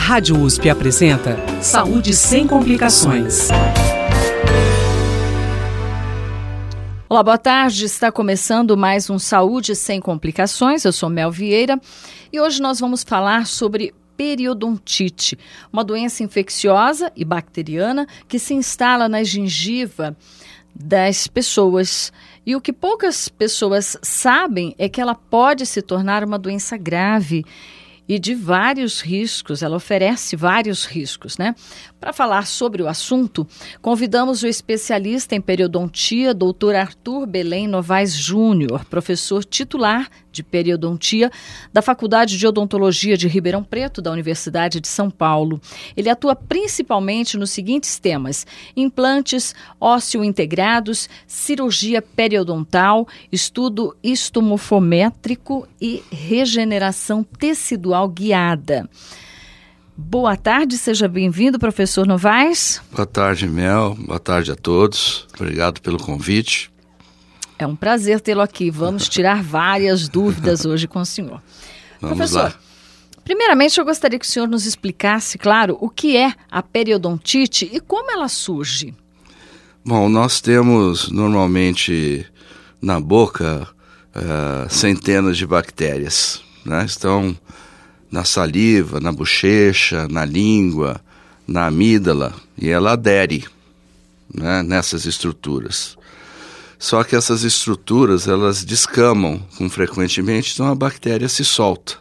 Rádio USP apresenta Saúde Sem Complicações. Olá, boa tarde. Está começando mais um Saúde Sem Complicações. Eu sou Mel Vieira e hoje nós vamos falar sobre periodontite, uma doença infecciosa e bacteriana que se instala na gengiva das pessoas. E o que poucas pessoas sabem é que ela pode se tornar uma doença grave e de vários riscos, ela oferece vários riscos, né? Para falar sobre o assunto, convidamos o especialista em periodontia, Dr. Arthur Belém Novaes Júnior, professor titular de periodontia da Faculdade de Odontologia de Ribeirão Preto, da Universidade de São Paulo. Ele atua principalmente nos seguintes temas: implantes ósseo-integrados, cirurgia periodontal, estudo histomofométrico e regeneração tecidual guiada. Boa tarde, seja bem-vindo, professor Novaes. Boa tarde, Mel. Boa tarde a todos. Obrigado pelo convite. É um prazer tê-lo aqui. Vamos tirar várias dúvidas hoje com o senhor. Vamos professor, lá. Primeiramente eu gostaria que o senhor nos explicasse, claro, o que é a periodontite e como ela surge. Bom, nós temos normalmente na boca centenas de bactérias, né? Estão na saliva, na bochecha, na língua, na amígdala, e ela adere, né, nessas estruturas. Só que essas estruturas, elas descamam frequentemente, então a bactéria se solta.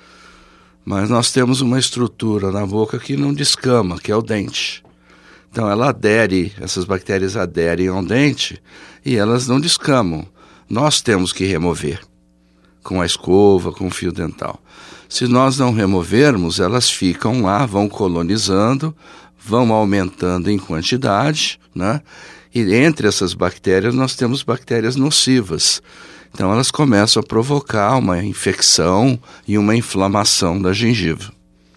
Mas nós temos uma estrutura na boca que não descama, que é o dente. Então ela adere, essas bactérias aderem ao dente e elas não descamam. Nós temos que remover com a escova, com o fio dental. Se nós não removermos, elas ficam lá, vão colonizando, vão aumentando em quantidade, né? E entre essas bactérias nós temos bactérias nocivas. Então elas começam a provocar uma infecção e uma inflamação da gengiva.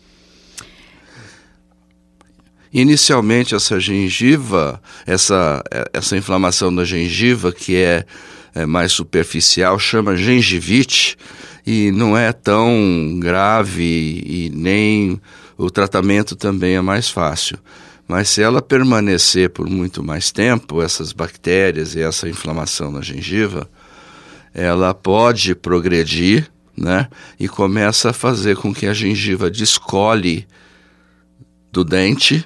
Inicialmente essa gengiva, essa inflamação da gengiva, que é mais superficial, chama gengivite, e não é tão grave e nem o tratamento também é mais fácil. Mas se ela permanecer por muito mais tempo, essas bactérias e essa inflamação na gengiva, ela pode progredir, né? E começa a fazer com que a gengiva descole do dente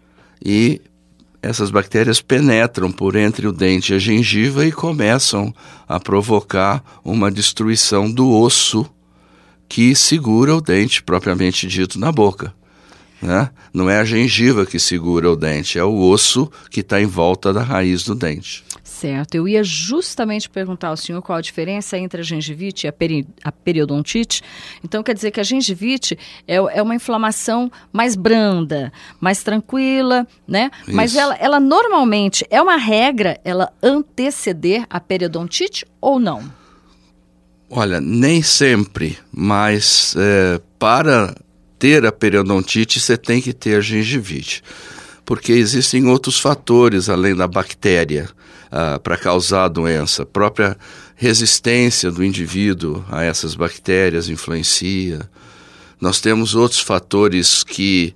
e essas bactérias penetram por entre o dente e a gengiva e começam a provocar uma destruição do osso que segura o dente, propriamente dito, na boca, né? Não é a gengiva que segura o dente, é o osso que está em volta da raiz do dente. Certo, eu ia justamente perguntar ao senhor qual a diferença entre a gengivite e a periodontite. Então quer dizer que a gengivite é uma inflamação mais branda, mais tranquila, né? Isso. Mas ela normalmente é uma regra, ela anteceder a periodontite ou não? Olha, nem sempre, mas para ter a periodontite você tem que ter a gengivite, porque existem outros fatores além da bactéria para causar a doença. A própria resistência do indivíduo a essas bactérias influencia. Nós temos outros fatores que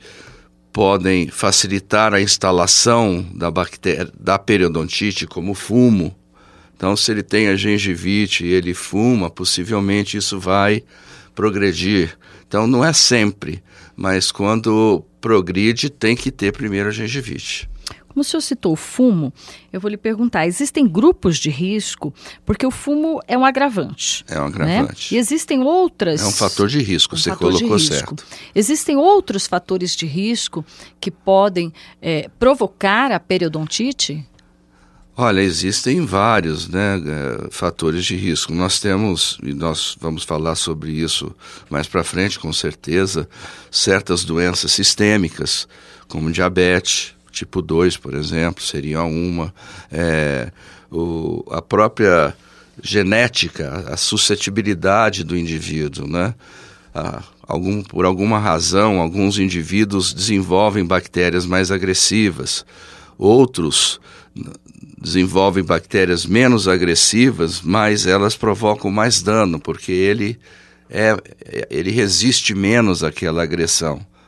podem facilitar a instalação da periodontite, como o fumo. Então, se ele tem a gengivite e ele fuma, possivelmente isso vai progredir. Então, não é sempre, mas quando progride, tem que ter primeiro a gengivite. Como o senhor citou o fumo, eu vou lhe perguntar, existem grupos de risco? Porque o fumo é um agravante. É um agravante. Né? E existem outras... É um fator de risco, você colocou certo. Existem outros fatores de risco que podem provocar a periodontite? Olha, existem vários, né, fatores de risco. Nós temos, e nós vamos falar sobre isso mais para frente, com certeza, certas doenças sistêmicas, como diabetes, tipo 2, por exemplo, seria uma. A própria genética, a suscetibilidade do indivíduo, né? Por alguma razão, alguns indivíduos desenvolvem bactérias mais agressivas, outros desenvolvem bactérias menos agressivas, mas elas provocam mais dano, porque ele resiste menos àquela agressão.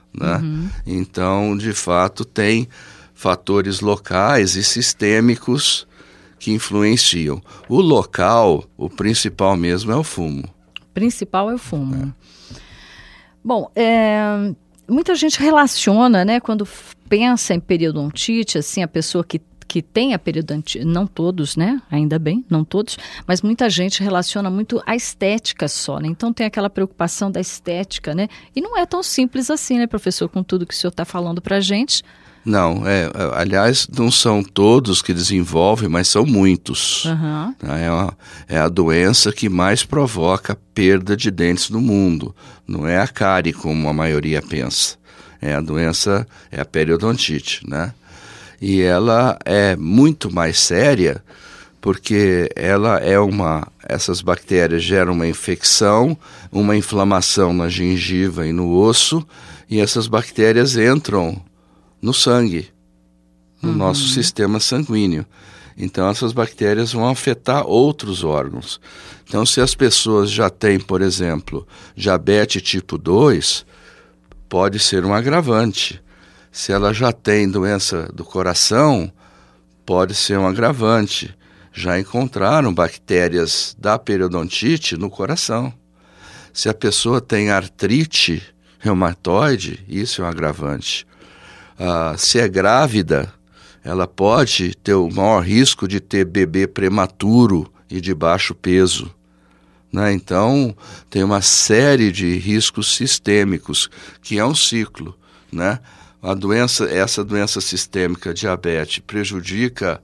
né? Então, de fato, tem fatores locais e sistêmicos que influenciam. O local, o principal mesmo é o fumo. O principal é o fumo. Bom, muita gente relaciona, né, quando pensa em periodontite, assim, a pessoa que tem a periodontite, não todos, né, ainda bem, não todos, mas muita gente relaciona muito a estética só, né, então tem aquela preocupação da estética, né, e não é tão simples assim, né, professor, com tudo que o senhor está falando para a gente. Não, aliás, não são todos que desenvolvem, mas são muitos. Uhum. É a doença que mais provoca perda de dentes no mundo. Não é a cárie, como a maioria pensa. É a doença, é a periodontite, né? E ela é muito mais séria porque essas bactérias geram uma infecção, uma inflamação na gengiva e no osso, e essas bactérias entram no sangue, no nosso sistema sanguíneo. Então, essas bactérias vão afetar outros órgãos. Então, se as pessoas já têm, por exemplo, diabetes tipo 2, pode ser um agravante. Se ela já tem doença do coração, pode ser um agravante. Já encontraram bactérias da periodontite no coração. Se a pessoa tem artrite reumatoide, isso é um agravante. Se é grávida, ela pode ter o maior risco de ter bebê prematuro e de baixo peso, né? Então, tem uma série de riscos sistêmicos, que é um ciclo, né? Essa doença sistêmica, diabetes, prejudica,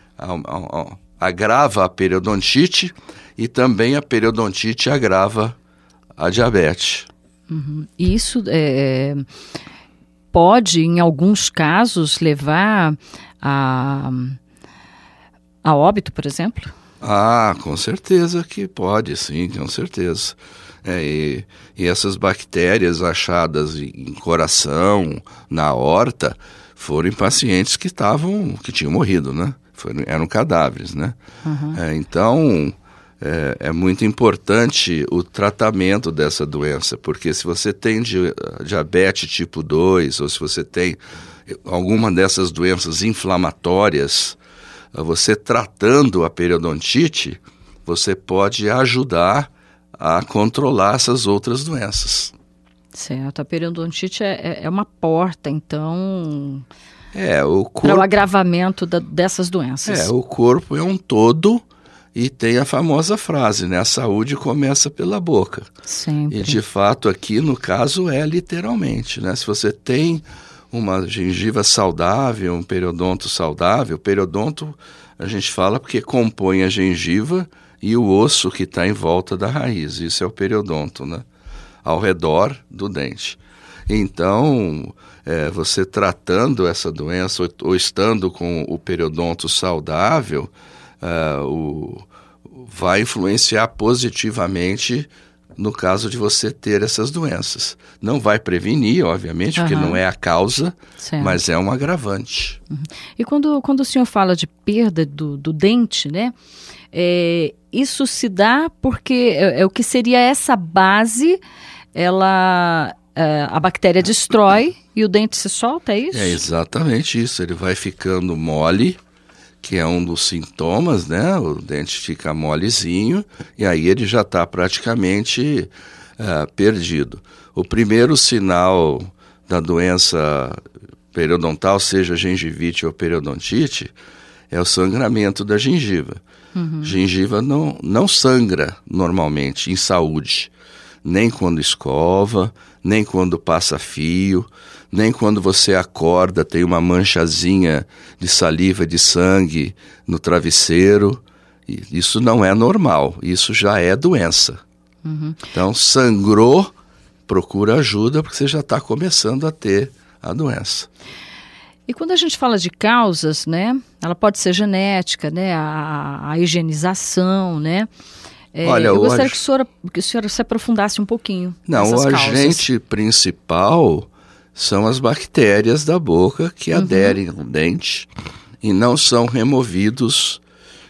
agrava a periodontite, e também a periodontite agrava a diabetes. E isso pode, em alguns casos, levar a óbito, por exemplo? Com certeza que pode, sim, com certeza. E essas bactérias achadas em coração, na aorta, foram em pacientes que tinham morrido, né? Eram cadáveres, né? Então, é muito importante o tratamento dessa doença, porque se você tem diabetes tipo 2, ou se você tem alguma dessas doenças inflamatórias, você tratando a periodontite, você pode ajudar a controlar essas outras doenças. Certo, a periodontite é uma porta, então, para o agravamento dessas doenças. O corpo é um todo. E tem a famosa frase, né? A saúde começa pela boca. Sempre. E de fato aqui no caso literalmente, né? Se você tem uma gengiva saudável, um periodonto saudável, periodonto a gente fala porque compõe a gengiva e o osso que está em volta da raiz. Isso é o periodonto, né? Ao redor do dente. Então, você tratando essa doença ou estando com o periodonto saudável, vai influenciar positivamente no caso de você ter essas doenças. Não vai prevenir, obviamente, porque não é a causa, certo, mas é um agravante. E quando o senhor fala de perda do dente, né? Isso se dá porque o que seria essa base, a bactéria destrói e o dente se solta, é isso? É exatamente isso, ele vai ficando mole, que é um dos sintomas, né? O dente fica molezinho e aí ele já está praticamente perdido. O primeiro sinal da doença periodontal, seja gengivite ou periodontite, é o sangramento da gengiva. Gengiva não sangra normalmente em saúde, nem quando escova, nem quando passa fio, nem quando você acorda, tem uma manchazinha de saliva, de sangue no travesseiro. Isso não é normal, isso já é doença. Então, sangrou, procura ajuda, porque você já está começando a ter a doença. E quando a gente fala de causas, né, ela pode ser genética, né, a higienização, né? Olha, eu gostaria que o senhor se aprofundasse um pouquinho. Não, o agente principal são as bactérias da boca que aderem ao dente e não são removidos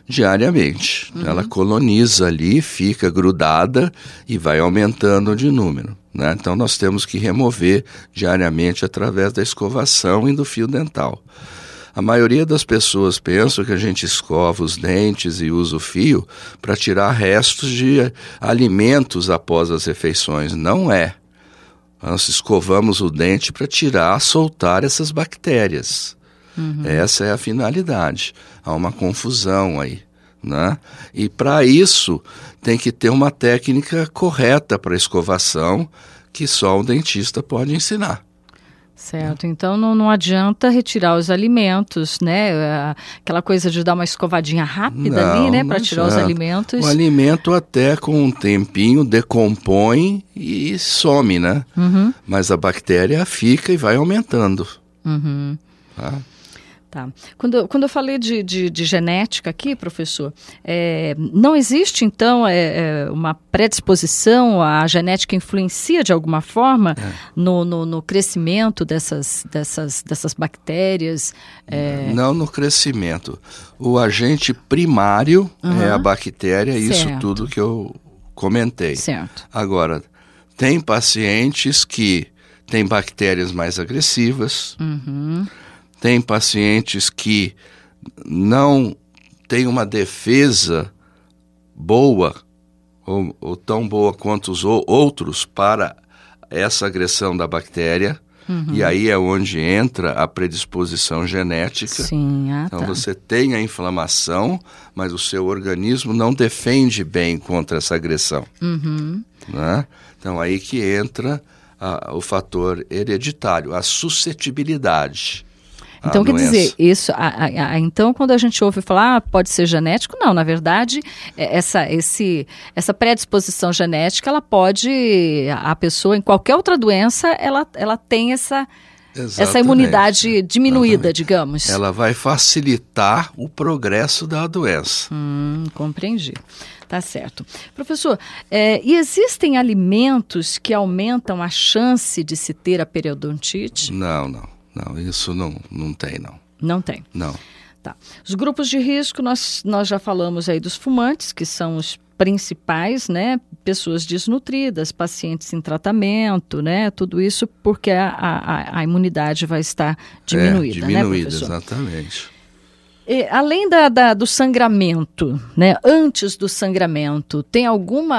diariamente. Ela coloniza ali, fica grudada e vai aumentando de número, né? Então nós temos que remover diariamente através da escovação e do fio dental. A maioria das pessoas pensam que a gente escova os dentes e usa o fio para tirar restos de alimentos após as refeições. Não é. Nós escovamos o dente para tirar, soltar essas bactérias. Essa é a finalidade. Há uma confusão aí, né? E para isso tem que ter uma técnica correta para escovação que só o dentista pode ensinar. Certo, então não adianta retirar os alimentos, né? Aquela coisa de dar uma escovadinha rápida ali, né? Para tirar os alimentos. O alimento até com um tempinho decompõe e some, né? Mas a bactéria fica e vai aumentando. Tá? Tá. Quando eu falei de genética aqui, professor, não existe, então, uma predisposição, a genética influencia de alguma forma no crescimento dessas bactérias? Não no crescimento. O agente primário é a bactéria, isso tudo que eu comentei. Certo. Agora, tem pacientes que têm bactérias mais agressivas, tem pacientes que não têm uma defesa boa ou tão boa quanto os outros para essa agressão da bactéria. E aí é onde entra a predisposição genética. Sim, então você tem a inflamação, mas o seu organismo não defende bem contra essa agressão. Né? Então aí que entra o fator hereditário, a suscetibilidade. Então, quer dizer, isso, então quando a gente ouve falar, pode ser genético, não, na verdade, essa predisposição genética, ela pode, a pessoa, em qualquer outra doença, ela tem essa imunidade diminuída, digamos. Ela vai facilitar o progresso da doença. Compreendi. Tá certo. Professor, e existem alimentos que aumentam a chance de se ter a periodontite? Não, isso não tem, não. Não tem? Não. Tá. Os grupos de risco, nós já falamos aí dos fumantes, que são os principais, né? Pessoas desnutridas, pacientes em tratamento, né? Tudo isso porque a imunidade vai estar diminuída, né, professor? Exatamente. E, além do sangramento, né? Antes do sangramento, tem algum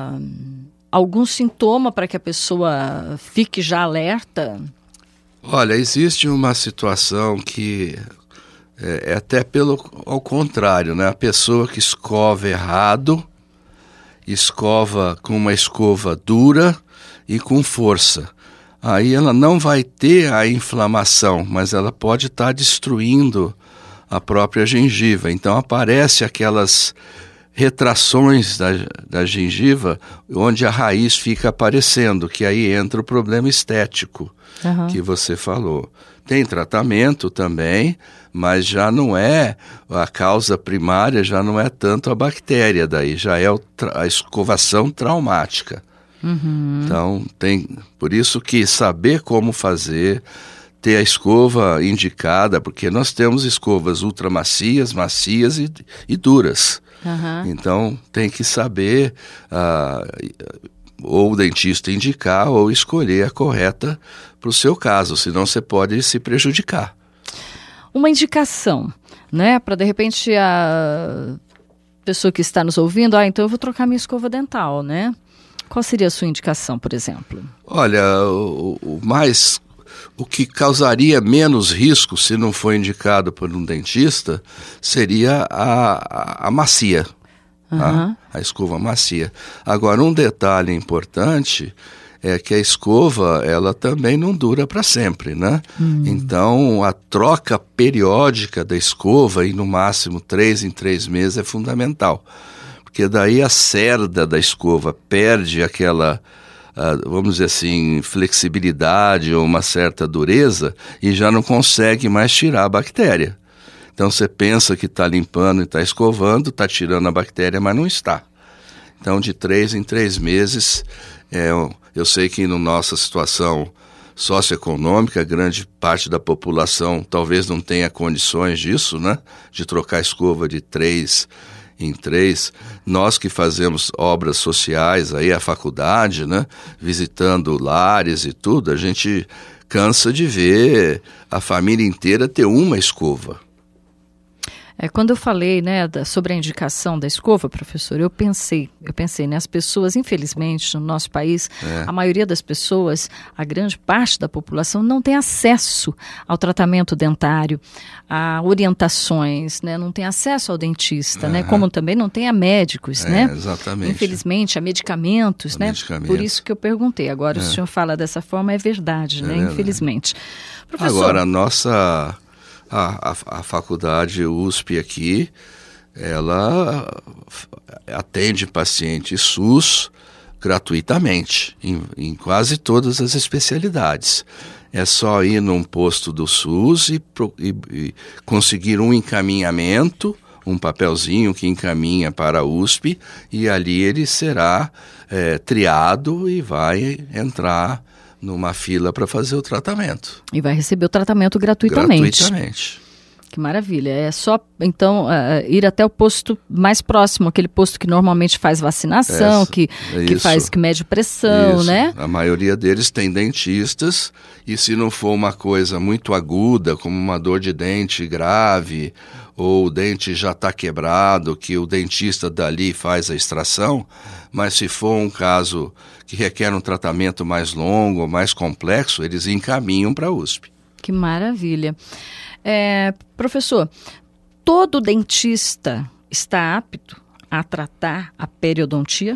sintoma para que a pessoa fique já alerta? Olha, existe uma situação que é até ao contrário, né? A pessoa que escova errado, escova com uma escova dura e com força. Aí ela não vai ter a inflamação, mas ela pode estar destruindo a própria gengiva. Então aparece aquelas retrações da gengiva onde a raiz fica aparecendo, que aí entra o problema estético que você falou. Tem tratamento também, mas já não é a causa primária, já não é tanto a bactéria, daí já é a escovação traumática. Então, por isso que saber como fazer, ter a escova indicada, porque nós temos escovas ultramacias, macias e duras. Então, tem que saber ou o dentista indicar ou escolher a correta para o seu caso, senão você pode se prejudicar. Uma indicação, né, para de repente a pessoa que está nos ouvindo, então eu vou trocar minha escova dental, né? Qual seria a sua indicação, por exemplo? Olha, o que causaria menos risco se não for indicado por um dentista seria a macia. A escova macia. Agora, um detalhe importante é que a escova, ela também não dura para sempre, né? Então, a troca periódica da escova, e no máximo 3 em 3 meses, é fundamental. Porque daí a cerda da escova perde aquela, vamos dizer assim, flexibilidade ou uma certa dureza e já não consegue mais tirar a bactéria. Então você pensa que está limpando e está escovando, está tirando a bactéria, mas não está. Então de 3 em 3 meses, eu sei que na nossa situação socioeconômica, grande parte da população talvez não tenha condições disso, né? De trocar escova de 3 em 3. Nós que fazemos obras sociais, aí a faculdade, né? Visitando lares e tudo, a gente cansa de ver a família inteira ter uma escova. Quando eu falei, né, sobre a indicação da escova, professor, eu pensei, né, as pessoas, infelizmente, no nosso país, a maioria das pessoas, a grande parte da população, não tem acesso ao tratamento dentário, a orientações, né, não tem acesso ao dentista, né, como também não tem a médicos, né? Exatamente. Infelizmente, a medicamentos, né? Por isso que eu perguntei. Agora, o senhor fala dessa forma, é verdade, né? Verdade. Infelizmente. Professor, agora, a faculdade USP aqui, ela atende pacientes SUS gratuitamente, em quase todas as especialidades. É só ir num posto do SUS e conseguir um encaminhamento, um papelzinho que encaminha para a USP, e ali ele será triado e vai entrar numa fila para fazer o tratamento. E vai receber o tratamento gratuitamente. Gratuitamente. Que maravilha. É só, então, ir até o posto mais próximo, aquele posto que normalmente faz vacinação, que mede pressão, né? A maioria deles tem dentistas, e se não for uma coisa muito aguda, como uma dor de dente grave, ou o dente já está quebrado, que o dentista dali faz a extração, mas se for um caso que requer um tratamento mais longo, mais complexo, eles encaminham para a USP. Que maravilha. Professor, todo dentista está apto a tratar a periodontia?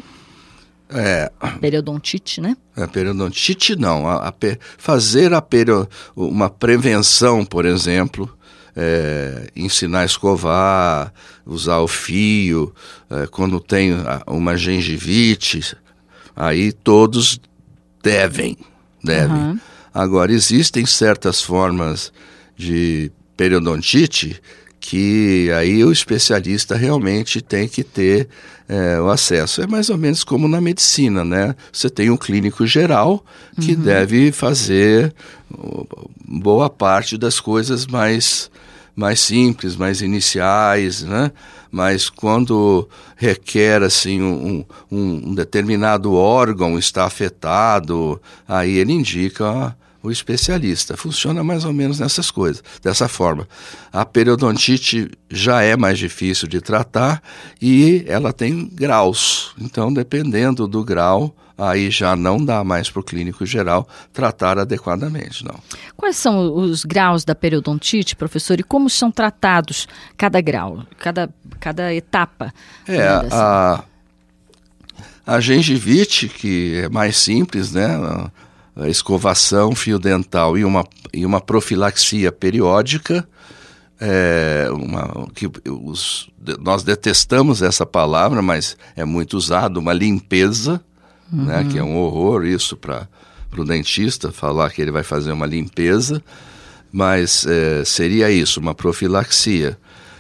Periodontite, né? Periodontite não. Fazer uma prevenção, por exemplo, ensinar a escovar, usar o fio, quando tem uma gengivite, aí todos devem. Uhum. Agora, existem certas formas de periodontite que aí o especialista realmente tem que ter o acesso. É mais ou menos como na medicina, né? Você tem um clínico geral que deve fazer boa parte das coisas mais simples, mais iniciais, né? Mas quando requer assim um determinado órgão está afetado, aí ele indica o especialista. Funciona mais ou menos dessa forma. A periodontite já é mais difícil de tratar e ela tem graus. Então, dependendo do grau, aí já não dá mais para o clínico geral tratar adequadamente, não. Quais são os graus da periodontite, professor, e como são tratados cada grau, cada etapa? A gengivite, que é mais simples, né? A escovação, fio dental e uma profilaxia periódica, nós detestamos essa palavra, mas é muito usado, uma limpeza, né, que é um horror isso para o dentista, falar que ele vai fazer uma limpeza, mas seria isso, uma profilaxia.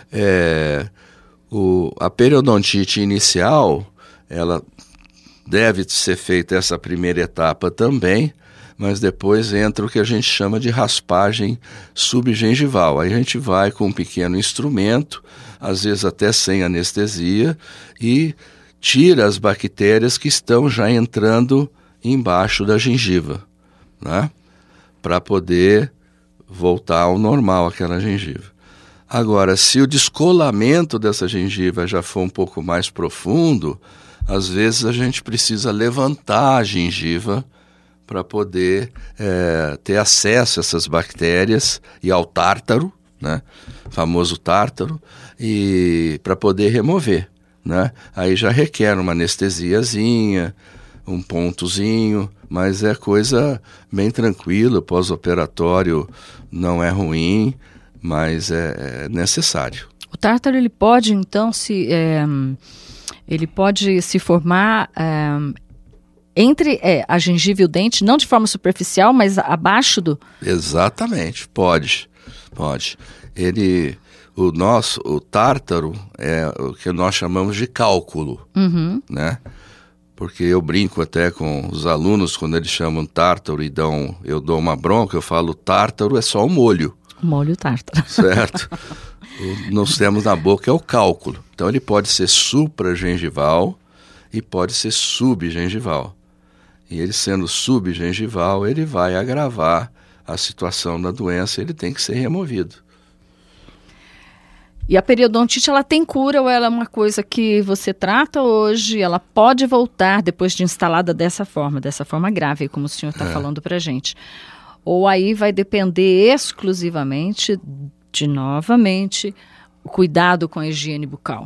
A periodontite inicial, ela deve ser feita essa primeira etapa também, mas depois entra o que a gente chama de raspagem subgengival. Aí a gente vai com um pequeno instrumento, às vezes até sem anestesia, e tira as bactérias que estão já entrando embaixo da gengiva, né? Para poder voltar ao normal aquela gengiva. Agora, se o descolamento dessa gengiva já for um pouco mais profundo, às vezes a gente precisa levantar a gengiva para poder ter acesso a essas bactérias e ao tártaro, né? Famoso tártaro, e para poder remover, né? Aí já requer uma anestesiazinha, um pontozinho, mas é coisa bem tranquila, pós-operatório não é ruim, mas é necessário. O tártaro, ele pode então ele pode se formar entre a gengiva e o dente, não de forma superficial, mas abaixo do... Exatamente, pode. O tártaro é o que nós chamamos de cálculo, né? porque eu brinco até com os alunos quando eles chamam tártaro e eu dou uma bronca, eu falo tártaro é só o molho. Molho tártaro. Certo? Nós temos na boca é o cálculo. Então ele pode ser supragengival e pode ser subgengival. E ele sendo subgengival, ele vai agravar a situação da doença, ele tem que ser removido. E a periodontite, ela tem cura ou ela é uma coisa que você trata hoje, ela pode voltar depois de instalada dessa forma grave, como o senhor está falando pra gente? Ou aí vai depender exclusivamente de, novamente, o cuidado com a higiene bucal?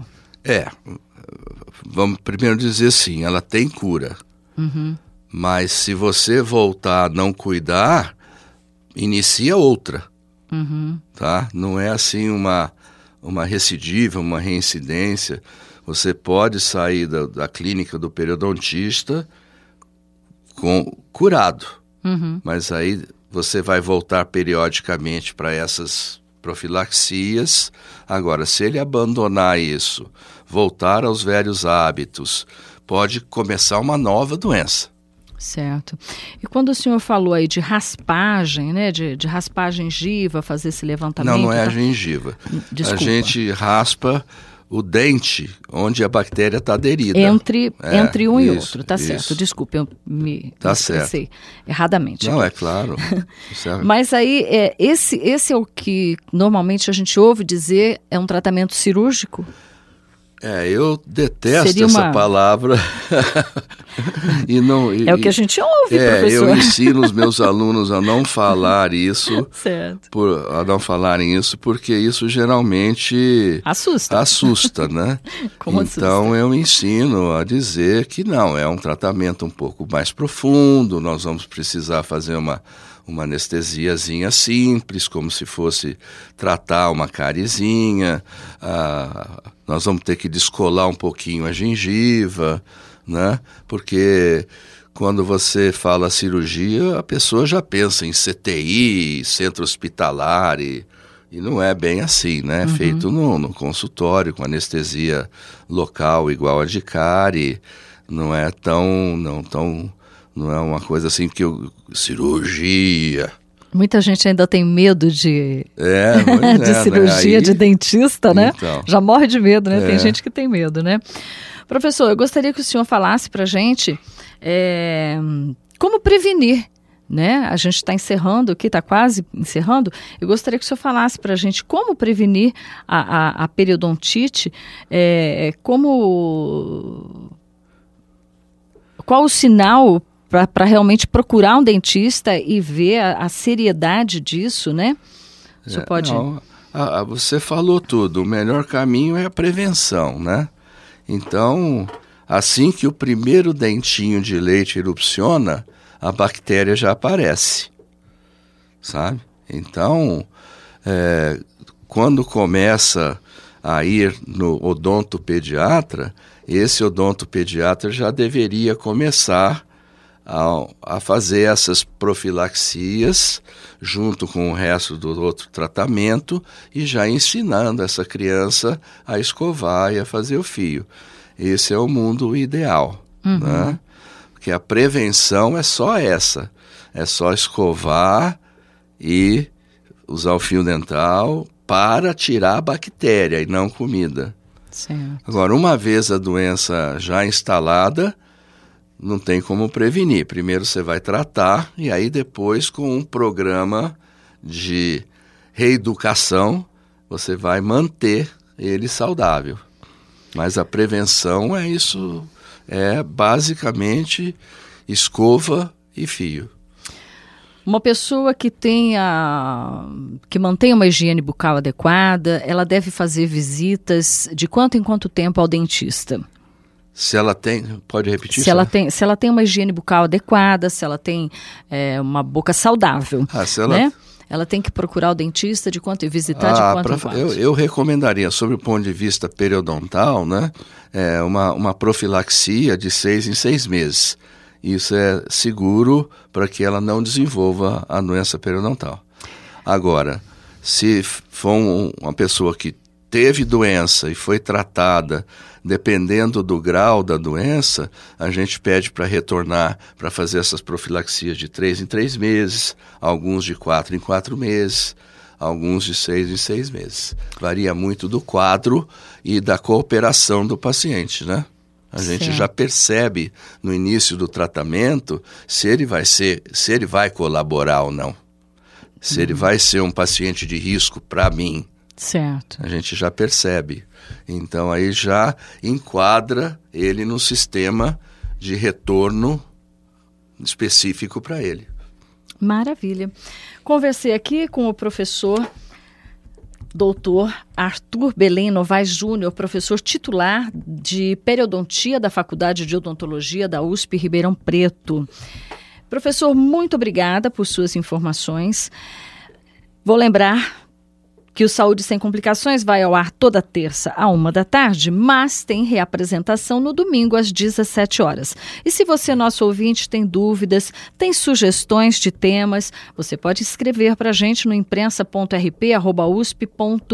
Vamos primeiro dizer assim, ela tem cura. Mas se você voltar a não cuidar, inicia outra. Tá? Não é assim uma recidiva, uma reincidência. Você pode sair da clínica do periodontista curado. Mas aí você vai voltar periodicamente para essas profilaxias. Agora, se ele abandonar isso, voltar aos velhos hábitos, pode começar uma nova doença. Certo. E quando o senhor falou aí de raspagem, né, de raspar a gengiva, fazer esse levantamento... Não é a gengiva. Desculpa. A gente raspa o dente onde a bactéria está aderida. Entre um e isso, outro, tá certo. isso. Desculpe, eu me certo. erradamente. Não, aqui. é claro. Mas aí, esse é o que normalmente a gente ouve dizer, é um tratamento cirúrgico? Eu detesto essa palavra. É o que a gente ouve, professor. Eu ensino os meus alunos a não falar isso. Certo. A não falarem isso, porque isso geralmente assusta, né? Como então assusta? Eu ensino a dizer que não, é um tratamento um pouco mais profundo, nós vamos precisar fazer uma anestesiazinha simples, como se fosse tratar uma carizinha. Nós vamos ter que descolar um pouquinho a gengiva, né? Porque quando você fala cirurgia, a pessoa já pensa em CTI, centro hospitalar, e não é bem assim, né? É feito no consultório, com anestesia local igual a de cárie, não é uma coisa assim que cirurgia. Muita gente ainda tem medo de cirurgia, né? de dentista, né? Então, já morre de medo, né? Tem gente que tem medo, né? Professor, eu gostaria que o senhor falasse pra gente como prevenir, né? A gente está encerrando aqui, está quase encerrando. Eu gostaria que o senhor falasse pra gente como prevenir a periodontite, qual o sinal para realmente procurar um dentista e ver a seriedade disso, né? O senhor pode... você falou tudo. O melhor caminho é a prevenção, né? Então, assim que o primeiro dentinho de leite erupciona, a bactéria já aparece, sabe? Então, quando começa a ir no odontopediatra, esse odontopediatra já deveria começar a fazer essas profilaxias junto com o resto do outro tratamento e já ensinando essa criança a escovar e a fazer o fio. Esse é o mundo ideal, né? Porque a prevenção é só essa, é só escovar e usar o fio dental para tirar a bactéria e não comida. Certo. Agora, uma vez a doença já instalada, não tem como prevenir. Primeiro você vai tratar e aí depois com um programa de reeducação você vai manter ele saudável. Mas a prevenção é isso, basicamente escova e fio. Uma pessoa que mantém uma higiene bucal adequada, ela deve fazer visitas de quanto em quanto tempo ao dentista? Se ela tem, pode repetir? Se ela tem uma higiene bucal adequada, se ela tem uma boca saudável, né? Ela tem que procurar o dentista de quanto e visitar de quanto em quanto? Eu recomendaria, sobre o ponto de vista periodontal, né, uma profilaxia de 6 em 6 meses. Isso é seguro para que ela não desenvolva a doença periodontal. Agora, se for uma pessoa que teve doença e foi tratada, dependendo do grau da doença, a gente pede para retornar, para fazer essas profilaxias de 3 em 3 meses, alguns de 4 em 4 meses, alguns de 6 em 6 meses. Varia muito do quadro e da cooperação do paciente, né? A gente já percebe no início do tratamento se ele vai colaborar ou não. Se ele vai ser um paciente de risco para mim. Certo. A gente já percebe. Então aí já enquadra ele no sistema de retorno específico para ele. Maravilha. Conversei aqui com o professor Dr. Arthur Belém Novaes Júnior, professor titular de periodontia da Faculdade de Odontologia da USP Ribeirão Preto. Professor, muito obrigada por suas informações. Vou lembrar que o Saúde Sem Complicações vai ao ar toda terça à 13h, mas tem reapresentação no domingo às 17 horas. E se você, nosso ouvinte, tem dúvidas, tem sugestões de temas, você pode escrever para a gente no imprensa.rp@usp.br.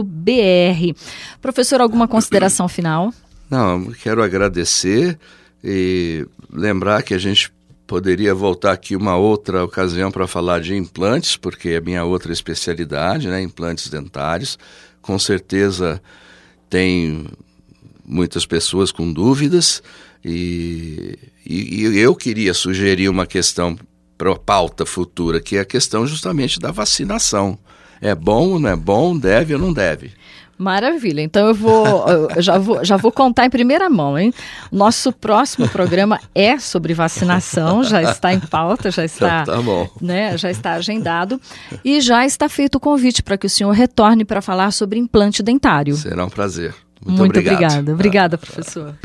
Professor, alguma consideração final? Não, quero agradecer e lembrar que a gente poderia voltar aqui uma outra ocasião para falar de implantes, porque é a minha outra especialidade, né? Implantes dentários. Com certeza tem muitas pessoas com dúvidas e eu queria sugerir uma questão para a pauta futura, que é a questão justamente da vacinação. É bom ou não é bom? Deve ou não deve? Maravilha, então eu já vou contar em primeira mão, hein? Nosso próximo programa é sobre vacinação, já está em pauta, já está, tá bom. Né, já está agendado e já está feito o convite para que o senhor retorne para falar sobre implante dentário. Será um prazer. Muito obrigado. Obrigada, professor.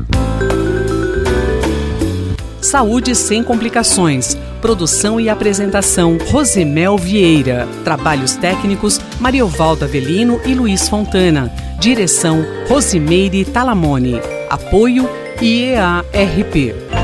Saúde Sem Complicações. Produção e apresentação, Rosemel Vieira. Trabalhos técnicos, Mariovaldo Avelino e Luiz Fontana. Direção, Rosimeire Talamone. Apoio, IEA-RP.